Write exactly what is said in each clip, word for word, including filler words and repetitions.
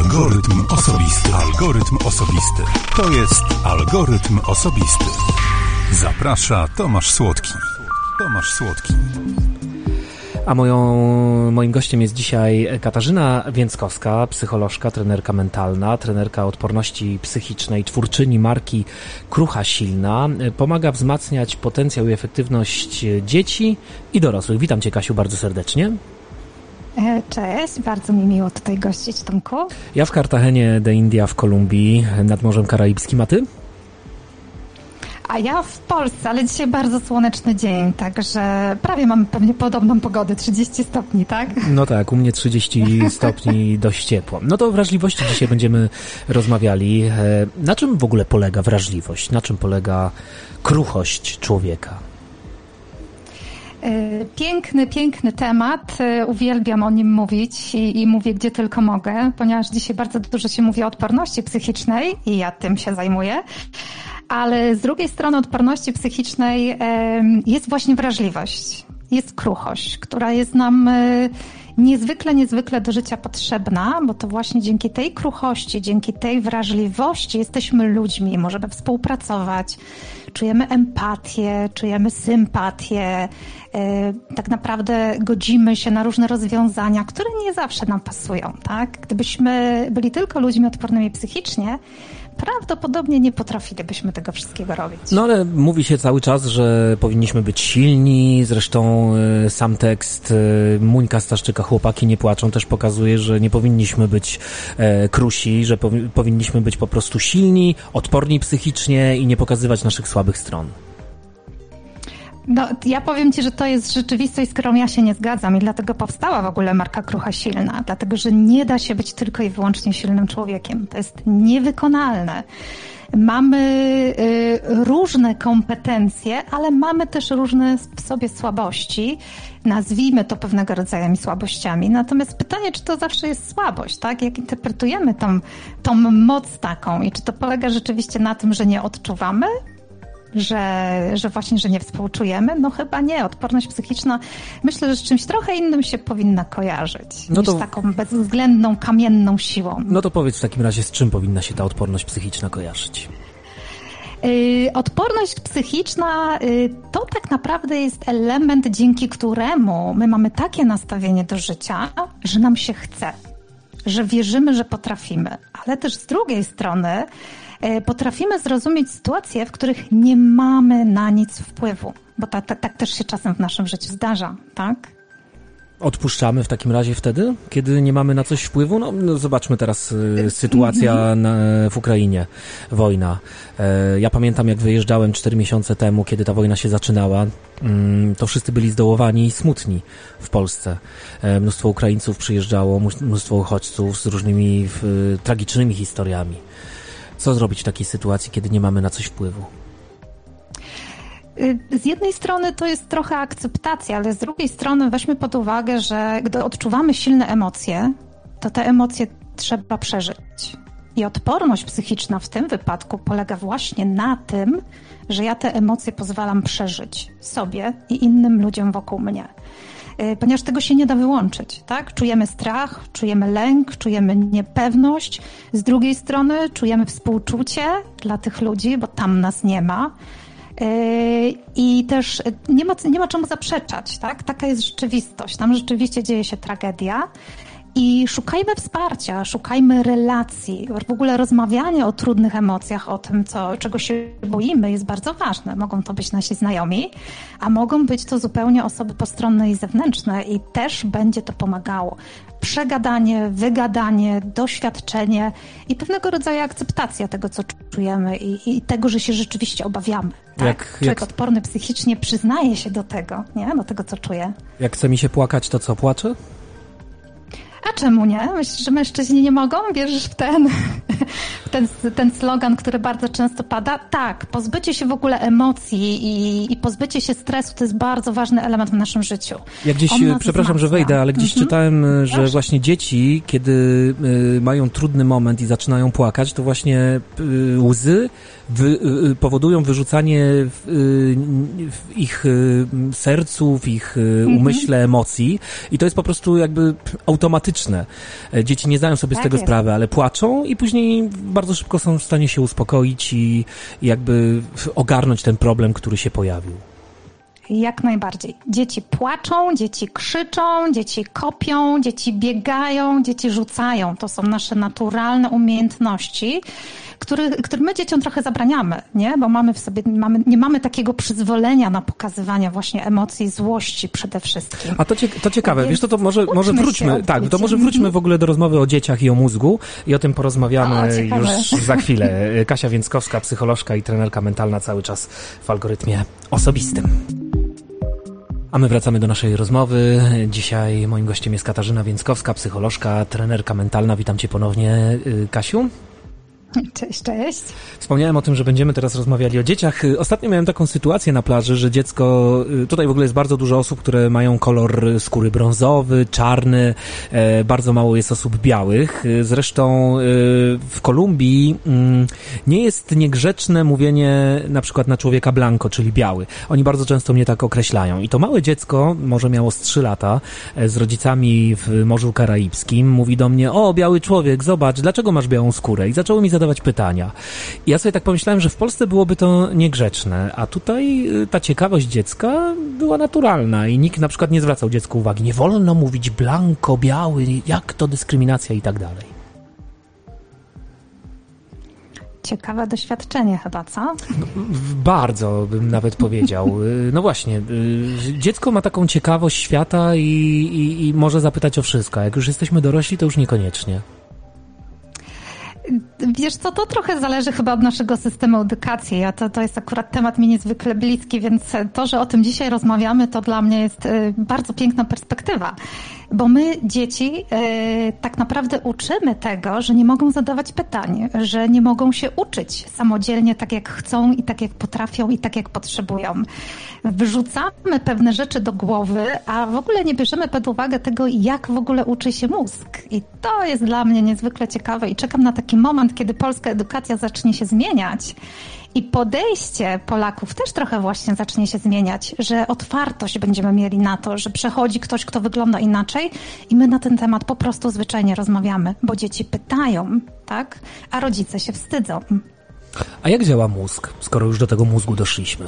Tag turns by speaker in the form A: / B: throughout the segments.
A: Algorytm osobisty. Algorytm osobisty. To jest Algorytm osobisty. Zaprasza Tomasz Słodki. Tomasz Słodki.
B: A moją, moim gościem jest dzisiaj Katarzyna Więckowska, psycholożka, trenerka mentalna, trenerka odporności psychicznej, twórczyni marki Krucha Silna. Pomaga wzmacniać potencjał i efektywność dzieci i dorosłych. Witam Cię, Kasiu, bardzo serdecznie.
C: Cześć, bardzo mi miło tutaj gościć, Tomku.
B: Ja w Cartagenie de India w Kolumbii, nad Morzem Karaibskim, a Ty?
C: A ja w Polsce, ale dzisiaj bardzo słoneczny dzień, także prawie mamy pewnie podobną pogodę, trzydzieści stopni, tak?
B: No tak, u mnie trzydzieści stopni, dość ciepło. No to o wrażliwości dzisiaj będziemy rozmawiali. Na czym w ogóle polega wrażliwość? Na czym polega kruchość człowieka?
C: Piękny, piękny temat. Uwielbiam o nim mówić i, i mówię gdzie tylko mogę, ponieważ dzisiaj bardzo dużo się mówi o odporności psychicznej i ja tym się zajmuję. Ale z drugiej strony odporności psychicznej jest właśnie wrażliwość, jest kruchość, która jest nam niezwykle, niezwykle do życia potrzebna, bo to właśnie dzięki tej kruchości, dzięki tej wrażliwości jesteśmy ludźmi, możemy współpracować, czujemy empatię, czujemy sympatię, tak naprawdę godzimy się na różne rozwiązania, które nie zawsze nam pasują, tak? Gdybyśmy byli tylko ludźmi odpornymi psychicznie, prawdopodobnie nie potrafilibyśmy tego wszystkiego robić.
B: No ale mówi się cały czas, że powinniśmy być silni, zresztą y, sam tekst y, Muńka Staszczyka Chłopaki nie płaczą też pokazuje, że nie powinniśmy być y, krusi, że powi- powinniśmy być po prostu silni, odporni psychicznie i nie pokazywać naszych słabych stron.
C: No, ja powiem Ci, że to jest rzeczywistość, z którą ja się nie zgadzam i dlatego powstała w ogóle marka Krucha Silna, dlatego, że nie da się być tylko i wyłącznie silnym człowiekiem. To jest niewykonalne. Mamy y, różne kompetencje, ale mamy też różne w sobie słabości. Nazwijmy to pewnego rodzaju słabościami. Natomiast pytanie, czy to zawsze jest słabość, tak? Jak interpretujemy tą, tą moc taką i czy to polega rzeczywiście na tym, że nie odczuwamy? Że, że właśnie, że nie współczujemy? No chyba nie. Odporność psychiczna myślę, że z czymś trochę innym się powinna kojarzyć no to, niż taką bezwzględną, kamienną siłą.
B: No to powiedz w takim razie, z czym powinna się ta odporność psychiczna kojarzyć?
C: Yy, odporność psychiczna yy, to tak naprawdę jest element, dzięki któremu my mamy takie nastawienie do życia, że nam się chce, że wierzymy, że potrafimy. Ale też z drugiej strony potrafimy zrozumieć sytuacje, w których nie mamy na nic wpływu, bo tak, tak, tak też się czasem w naszym życiu zdarza, tak?
B: Odpuszczamy w takim razie wtedy, kiedy nie mamy na coś wpływu? No, no zobaczmy teraz y, sytuacja na, w Ukrainie, wojna. E, ja pamiętam, jak wyjeżdżałem cztery miesiące temu, kiedy ta wojna się zaczynała, mm, to wszyscy byli zdołowani i smutni w Polsce. E, mnóstwo Ukraińców przyjeżdżało, mnóstwo uchodźców z różnymi y, tragicznymi historiami. Co zrobić w takiej sytuacji, kiedy nie mamy na coś wpływu?
C: Z jednej strony to jest trochę akceptacja, ale z drugiej strony weźmy pod uwagę, że gdy odczuwamy silne emocje, to te emocje trzeba przeżyć. I odporność psychiczna w tym wypadku polega właśnie na tym, że ja te emocje pozwalam przeżyć sobie i innym ludziom wokół mnie. Ponieważ tego się nie da wyłączyć, tak? Czujemy strach, czujemy lęk, czujemy niepewność. Z drugiej strony czujemy współczucie dla tych ludzi, bo tam nas nie ma. I też nie ma, nie ma czemu zaprzeczać, tak? Taka jest rzeczywistość. Tam rzeczywiście dzieje się tragedia. I szukajmy wsparcia, szukajmy relacji. W ogóle rozmawianie o trudnych emocjach, o tym, co, czego się boimy, jest bardzo ważne. Mogą to być nasi znajomi, a mogą być to zupełnie osoby postronne i zewnętrzne i też będzie to pomagało. Przegadanie, wygadanie, doświadczenie i pewnego rodzaju akceptacja tego, co czujemy i, i tego, że się rzeczywiście obawiamy. Tak?
B: Jak,
C: Człowiek
B: jak...
C: odporny psychicznie przyznaje się do tego, nie? Do tego, co czuje.
B: Jak chce mi się płakać, to co, płaczę?
C: A czemu nie? Myślisz, że mężczyźni nie mogą? Wierzysz w ten, ten, ten slogan, który bardzo często pada. Tak, pozbycie się w ogóle emocji i, i pozbycie się stresu to jest bardzo ważny element w naszym życiu.
B: Ja gdzieś, przepraszam, że wejdę, ale gdzieś mhm. czytałem, że Proszę. właśnie dzieci, kiedy y, mają trudny moment i zaczynają płakać, to właśnie y, łzy wy, y, powodują wyrzucanie w, y, w ich y, sercu, w ich y, umyśle mhm. emocji i to jest po prostu jakby automatyczne. Dzieci nie zdają sobie tak z tego jest. sprawy, ale płaczą i później bardzo szybko są w stanie się uspokoić i, i jakby ogarnąć ten problem, który się pojawił.
C: Jak najbardziej. Dzieci płaczą, dzieci krzyczą, dzieci kopią, dzieci biegają, dzieci rzucają. To są nasze naturalne umiejętności, które, które my dzieciom trochę zabraniamy, nie? Bo mamy w sobie, mamy, nie mamy takiego przyzwolenia na pokazywanie właśnie emocji, złości przede wszystkim.
B: A to, cie, to ciekawe, Więc wiesz, to, to może, może wróćmy, tak, to może wróćmy w ogóle do rozmowy o dzieciach i o mózgu i o tym porozmawiamy o, już za chwilę. Kasia Więckowska, psycholożka i trenerka mentalna cały czas w algorytmie osobistym. A my wracamy do naszej rozmowy. Dzisiaj moim gościem jest Katarzyna Więckowska, psycholożka, trenerka mentalna. Witam Cię ponownie, Kasiu.
C: Cześć, cześć.
B: Wspomniałem o tym, że będziemy teraz rozmawiali o dzieciach. Ostatnio miałem taką sytuację na plaży, że dziecko, tutaj w ogóle jest bardzo dużo osób, które mają kolor skóry brązowy, czarny, bardzo mało jest osób białych. Zresztą w Kolumbii nie jest niegrzeczne mówienie na przykład na człowieka blanco, czyli biały. Oni bardzo często mnie tak określają. I to małe dziecko, może miało z trzy lata, z rodzicami w Morzu Karaibskim, mówi do mnie: o, biały człowiek, zobacz, dlaczego masz białą skórę? I zaczęło mi zadawać pytania. I ja sobie tak pomyślałem, że w Polsce byłoby to niegrzeczne, a tutaj ta ciekawość dziecka była naturalna i nikt na przykład nie zwracał dziecku uwagi. Nie wolno mówić blanko, biały, jak to dyskryminacja i tak dalej.
C: Ciekawe doświadczenie chyba, co?
B: Bardzo bym nawet powiedział. No właśnie, dziecko ma taką ciekawość świata i, i, i może zapytać o wszystko, a jak już jesteśmy dorośli, to już niekoniecznie.
C: Wiesz co, to trochę zależy chyba od naszego systemu edukacji. Ja to, to jest akurat temat mi niezwykle bliski, więc to, że o tym dzisiaj rozmawiamy, to dla mnie jest bardzo piękna perspektywa. Bo my dzieci e, tak naprawdę uczymy tego, że nie mogą zadawać pytań, że nie mogą się uczyć samodzielnie tak jak chcą i tak jak potrafią i tak jak potrzebują. Wyrzucamy pewne rzeczy do głowy, a w ogóle nie bierzemy pod uwagę tego, jak w ogóle uczy się mózg. I to jest dla mnie niezwykle ciekawe i czekam na taki moment, kiedy polska edukacja zacznie się zmieniać. I podejście Polaków też trochę właśnie zacznie się zmieniać, że otwartość będziemy mieli na to, że przechodzi ktoś, kto wygląda inaczej i my na ten temat po prostu zwyczajnie rozmawiamy, bo dzieci pytają, tak, a rodzice się wstydzą.
B: A jak działa mózg, skoro już do tego mózgu doszliśmy?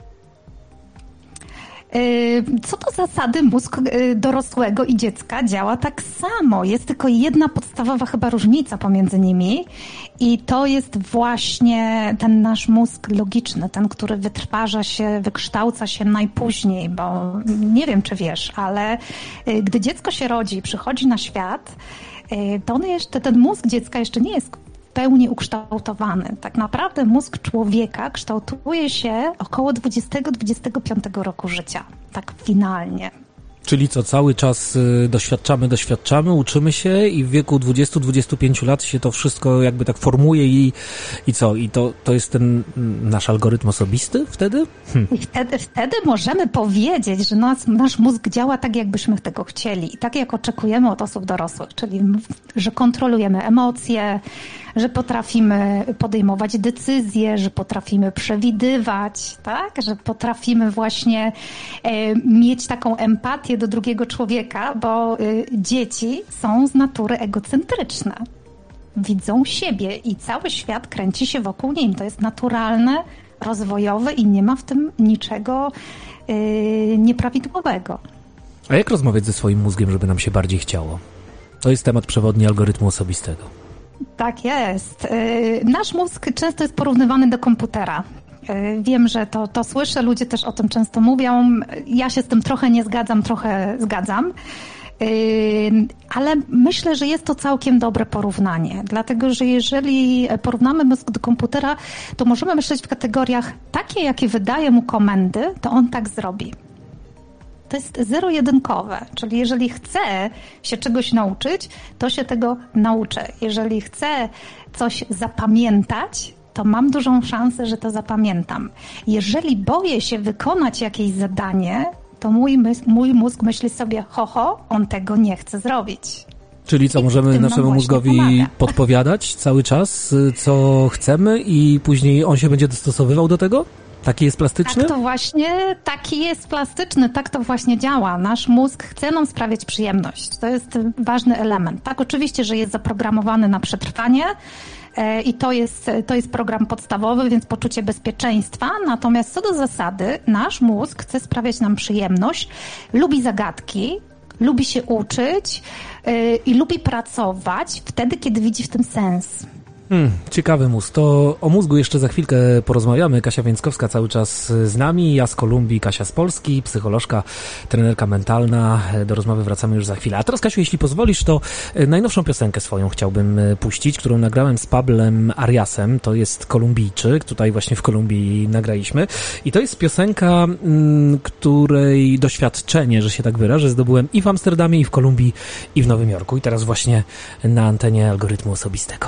C: Co do zasady mózg dorosłego i dziecka działa tak samo. Jest tylko jedna podstawowa chyba różnica pomiędzy nimi i to jest właśnie ten nasz mózg logiczny, ten, który wytwarza się, wykształca się najpóźniej, bo nie wiem, czy wiesz, ale gdy dziecko się rodzi i przychodzi na świat, to on jeszcze, ten mózg dziecka jeszcze nie jest w pełni ukształtowany. Tak naprawdę mózg człowieka kształtuje się około dwudziestego do dwudziestego piątego roku życia. Tak finalnie.
B: Czyli co, cały czas y, doświadczamy, doświadczamy, uczymy się i w wieku dwudziestu do dwudziestu pięciu lat się to wszystko jakby tak formuje i, i co? I to, to jest ten nasz algorytm osobisty wtedy? Hm.
C: I wtedy, wtedy możemy powiedzieć, że nas, nasz mózg działa tak, jakbyśmy tego chcieli i tak, jak oczekujemy od osób dorosłych, czyli że kontrolujemy emocje, że potrafimy podejmować decyzje, że potrafimy przewidywać, tak? Że potrafimy właśnie e, mieć taką empatię do drugiego człowieka, bo e, dzieci są z natury egocentryczne. Widzą siebie i cały świat kręci się wokół nim. To jest naturalne, rozwojowe i nie ma w tym niczego e, nieprawidłowego.
B: A jak rozmawiać ze swoim mózgiem, żeby nam się bardziej chciało? To jest temat przewodni algorytmu osobistego.
C: Tak jest. Nasz mózg często jest porównywany do komputera. Wiem, że to, to słyszę, ludzie też o tym często mówią. Ja się z tym trochę nie zgadzam, trochę zgadzam. Ale myślę, że jest to całkiem dobre porównanie, dlatego że jeżeli porównamy mózg do komputera, to możemy myśleć w kategoriach takie, jakie wydaje mu komendy, to on tak zrobi. to jest zero-jedynkowe, czyli jeżeli chcę się czegoś nauczyć, to się tego nauczę. Jeżeli chcę coś zapamiętać, to mam dużą szansę, że to zapamiętam. Jeżeli boję się wykonać jakieś zadanie, to mój, mys- mój mózg myśli sobie, ho, ho, on tego nie chce zrobić.
B: Czyli co, możemy naszemu mózgowi pomaga. podpowiadać cały czas, co chcemy i później on się będzie dostosowywał do tego? Taki jest plastyczny?
C: Tak to właśnie, taki jest plastyczny, tak to właśnie działa. Nasz mózg chce nam sprawiać przyjemność. To jest ważny element. Tak, oczywiście, że jest zaprogramowany na przetrwanie e, i to jest, to jest program podstawowy, więc poczucie bezpieczeństwa. Natomiast co do zasady, nasz mózg chce sprawiać nam przyjemność, lubi zagadki, lubi się uczyć yy, i lubi pracować wtedy, kiedy widzi w tym sens.
B: Hmm, ciekawy mózg. To o mózgu jeszcze za chwilkę porozmawiamy. Kasia Więckowska cały czas z nami, ja z Kolumbii, Kasia z Polski, psycholożka, trenerka mentalna. Do rozmowy wracamy już za chwilę. A teraz, Kasiu, jeśli pozwolisz, to najnowszą piosenkę swoją chciałbym puścić, którą nagrałem z Pablem Ariasem. To jest Kolumbijczyk. Tutaj właśnie w Kolumbii nagraliśmy. I to jest piosenka, której doświadczenie, że się tak wyrażę, zdobyłem i w Amsterdamie, i w Kolumbii, i w Nowym Jorku. I teraz właśnie na antenie Algorytmu Osobistego.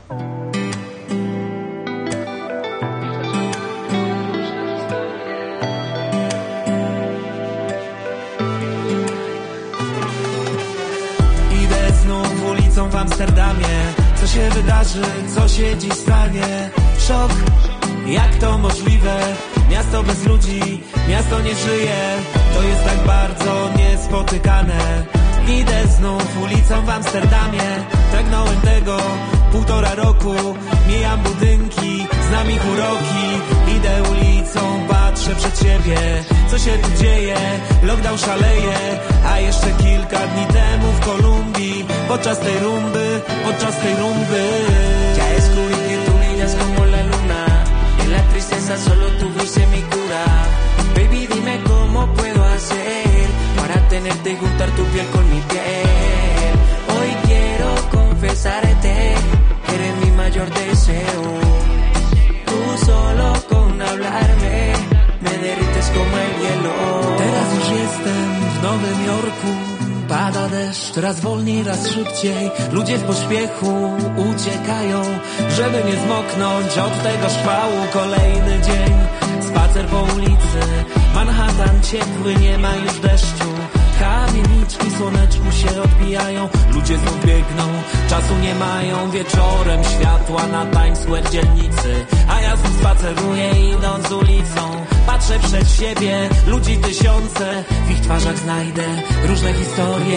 D: Idę znów ulicą w Amsterdamie. Co się wydarzy, co się dziś stanie? Szok, jak to możliwe? Miasto bez ludzi, miasto nie żyje. To jest tak bardzo niespotykane. Idę znów ulicą w Amsterdamie. Pragnąłem tego półtora roku. Mijam budynki, znam ich uroki. Idę ulicą, patrzę przed siebie. Co się tu dzieje? Lockdown szaleje. A jeszcze kilka dni temu w Kolumbii, podczas tej rumby, podczas tej rumby.
E: Ya descubrí que tu brillas como la luna. En la tristeza solo tu luz es mi cura. Baby, dime cómo puedo hacer para tenerte y juntar tu piel con mi piel. Hoy quiero confesarte que eres mi mayor deseo. Tú solo con hablarme me derrites como el hielo.
D: Teraz już jestem w Nowym Jorku. Pada deszcz, raz wolniej, raz szybciej. Ludzie w pośpiechu uciekają, żeby nie zmoknąć od tego szpału. Kolejny dzień, spacer po ulicy. Manhattan ciepły, nie ma już deszczu. Kamieniczki słoneczku się odbijają. Ludzie znów biegną, czasu nie mają. Wieczorem światła na Times Square dzielnicy. A ja znów spaceruję idąc ulicą. Patrzę przed siebie, ludzi tysiące. W ich twarzach znajdę różne historie.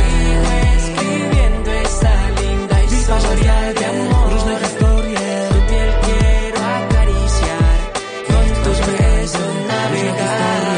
D: W ich twarzach znajdę różne historie. Różne historie.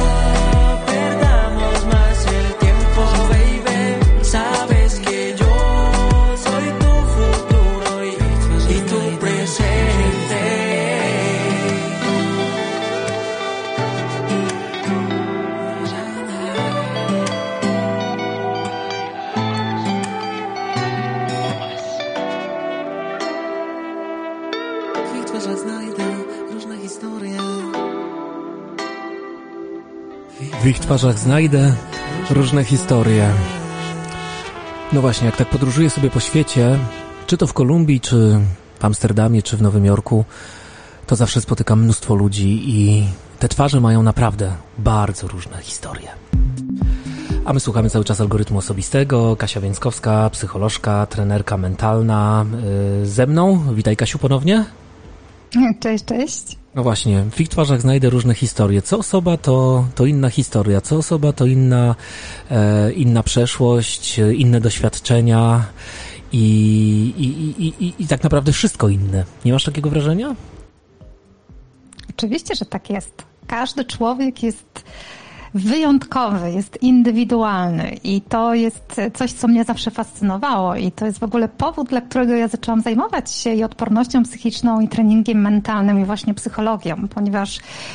B: W ich twarzach znajdę różne historie. No właśnie, jak tak podróżuję sobie po świecie, czy to w Kolumbii, czy w Amsterdamie, czy w Nowym Jorku, to zawsze spotykam mnóstwo ludzi i te twarze mają naprawdę bardzo różne historie. A my słuchamy cały czas Algorytmu Osobistego. Kasia Więckowska, psycholożka, trenerka mentalna yy, ze mną. Witaj, Kasiu, ponownie.
C: Cześć, cześć.
B: No właśnie, w ich twarzach znajdę różne historie. Co osoba to, to inna historia, co osoba to inna, e, inna przeszłość, inne doświadczenia i, i, i, i, i tak naprawdę wszystko inne. Nie masz takiego wrażenia?
C: Oczywiście, że tak jest. Każdy człowiek jest wyjątkowy, jest indywidualny i to jest coś, co mnie zawsze fascynowało i to jest w ogóle powód, dla którego ja zaczęłam zajmować się i odpornością psychiczną, i treningiem mentalnym, i właśnie psychologią, ponieważ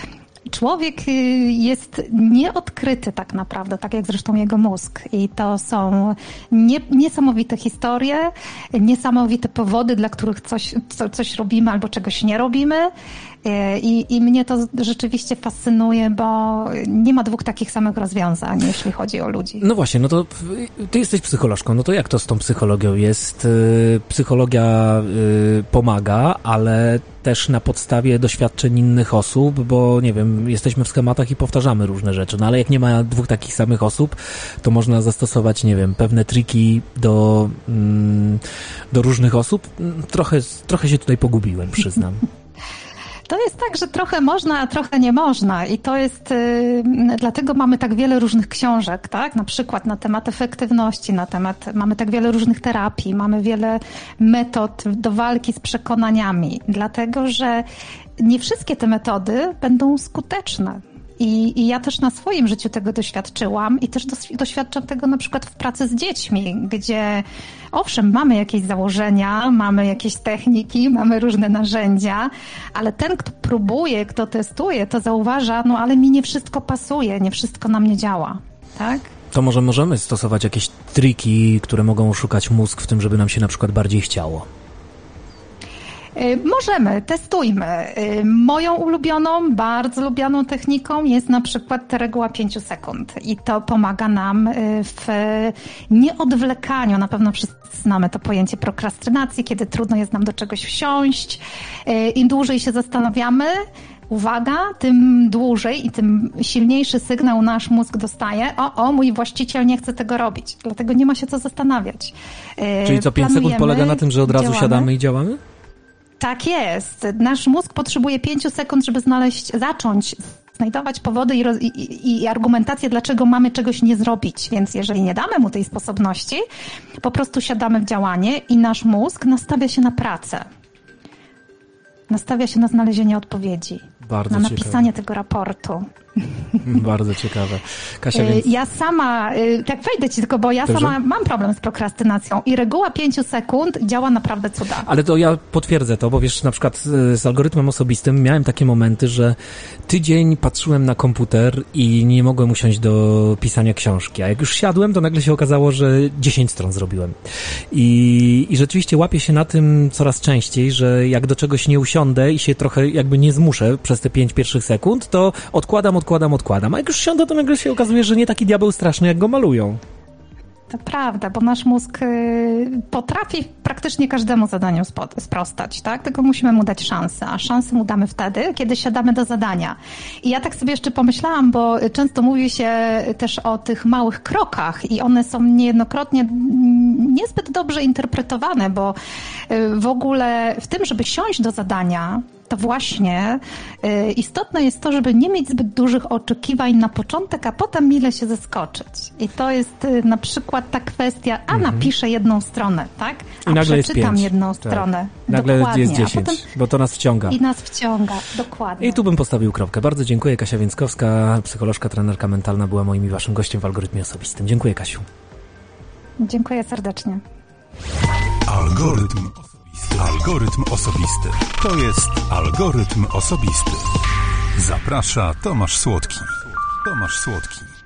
C: człowiek jest nieodkryty tak naprawdę, tak jak zresztą jego mózg. I to są nie, niesamowite historie, niesamowite powody, dla których coś, co, coś robimy albo czegoś nie robimy. I, I mnie to rzeczywiście fascynuje, bo nie ma dwóch takich samych rozwiązań, jeśli chodzi o ludzi.
B: No właśnie, no to ty jesteś psycholożką, no to jak to z tą psychologią jest? Psychologia pomaga, ale też na podstawie doświadczeń innych osób, bo nie wiem, jesteśmy w schematach i powtarzamy różne rzeczy, no ale jak nie ma dwóch takich samych osób, to można zastosować, nie wiem, pewne triki do, do różnych osób. Trochę, trochę się tutaj pogubiłem, przyznam.
C: To jest tak, że trochę można, a trochę nie można i to jest, yy, dlatego mamy tak wiele różnych książek, tak? Na przykład na temat efektywności, na temat, mamy tak wiele różnych terapii, mamy wiele metod do walki z przekonaniami, dlatego że nie wszystkie te metody będą skuteczne. I, I ja też na swoim życiu tego doświadczyłam i też dos, doświadczam tego na przykład w pracy z dziećmi, gdzie owszem, mamy jakieś założenia, mamy jakieś techniki, mamy różne narzędzia, ale ten, kto próbuje, kto testuje, to zauważa, no ale mi nie wszystko pasuje, nie wszystko na mnie działa, tak?
B: To może możemy stosować jakieś triki, które mogą oszukać mózg w tym, żeby nam się na przykład bardziej chciało?
C: Możemy, testujmy. Moją ulubioną, bardzo lubianą techniką jest na przykład reguła pięciu sekund i to pomaga nam w nieodwlekaniu. Na pewno wszyscy znamy to pojęcie prokrastynacji, kiedy trudno jest nam do czegoś wsiąść. Im dłużej się zastanawiamy, uwaga, tym dłużej i tym silniejszy sygnał nasz mózg dostaje. O, o, mój właściciel nie chce tego robić, dlatego nie ma się co zastanawiać.
B: Czyli co, pięć sekund polega na tym, że od razu działamy? Siadamy i działamy?
C: Tak jest. Nasz mózg potrzebuje pięciu sekund, żeby znaleźć, zacząć znajdować powody i, roz, i, i argumentację, dlaczego mamy czegoś nie zrobić. Więc jeżeli nie damy mu tej sposobności, po prostu siadamy w działanie i nasz mózg nastawia się na pracę. Nastawia się na znalezienie odpowiedzi.
B: Bardzo
C: na napisanie
B: ciekawe.
C: tego raportu.
B: Bardzo ciekawe. Kasia, więc...
C: Ja sama, tak wejdę ci tylko, bo ja Dobrze? sama mam problem z prokrastynacją i reguła pięciu sekund działa naprawdę cuda.
B: Ale to ja potwierdzę to, bo wiesz, na przykład z algorytmem osobistym miałem takie momenty, że tydzień patrzyłem na komputer i nie mogłem usiąść do pisania książki, a jak już siadłem, to nagle się okazało, że dziesięć stron zrobiłem. I, i rzeczywiście łapię się na tym coraz częściej, że jak do czegoś nie usiądę i się trochę jakby nie zmuszę przez te pięć pierwszych sekund, to odkładam, odkładam, odkładam. A jak już siądę, to nagle się okazuje, że nie taki diabeł straszny, jak go malują.
C: To prawda, bo nasz mózg potrafi praktycznie każdemu zadaniu sprostać, tak? Tylko musimy mu dać szansę, a szansę mu damy wtedy, kiedy siadamy do zadania. I ja tak sobie jeszcze pomyślałam, bo często mówi się też o tych małych krokach i one są niejednokrotnie niezbyt dobrze interpretowane, bo w ogóle w tym, żeby siąść do zadania, to właśnie y, istotne jest to, żeby nie mieć zbyt dużych oczekiwań na początek, a potem mile się zaskoczyć. I to jest y, na przykład ta kwestia, a mm-hmm. napiszę jedną stronę, tak? A
B: I nagle
C: przeczytam
B: jest pięć.
C: jedną
B: tak.
C: stronę.
B: Nagle
C: dokładnie.
B: jest dziesięć, potem... bo to nas wciąga.
C: I nas wciąga, dokładnie.
B: I tu bym postawił kropkę. Bardzo dziękuję. Kasia Więckowska, psycholożka, trenerka mentalna, była moim i waszym gościem w Algorytmie Osobistym. Dziękuję, Kasiu.
C: Dziękuję serdecznie.
A: Algorytm osobisty. Algorytm osobisty. To jest Algorytm Osobisty. Zaprasza Tomasz Słodki. Tomasz Słodki.